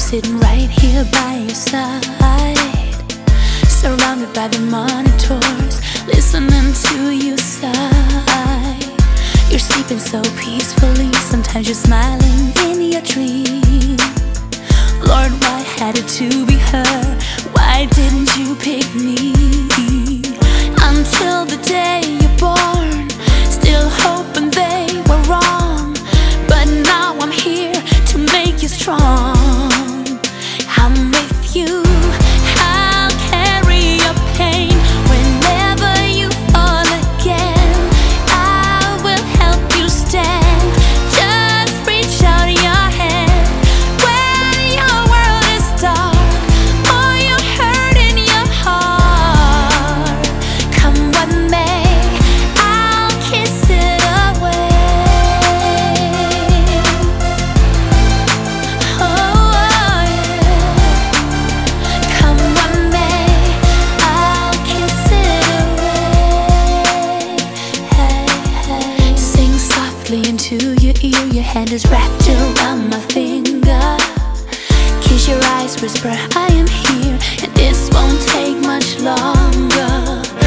sitting right here by your side, surrounded by the monitors, listening to you sigh. You're sleeping so peacefully, sometimes you're smiling in your dream. Lord, why had it to be her? Why didn't you pick me? Until the day you're born, still hoping they were wrong, but now I'm here to make you strong. I'm with you, I'll carry your pain. Whenever you fall again, I will help you stand. Just reach out your hand when your world is dark or you're hurt in your heart. Come what may, I'll kiss it away. Oh yeah. Come what may, I'll kiss it away. Hey, hey. Sing softly into your ear, your hand is wrapped around my finger. Kiss your eyes, whisper I am here, and this won't take much longer.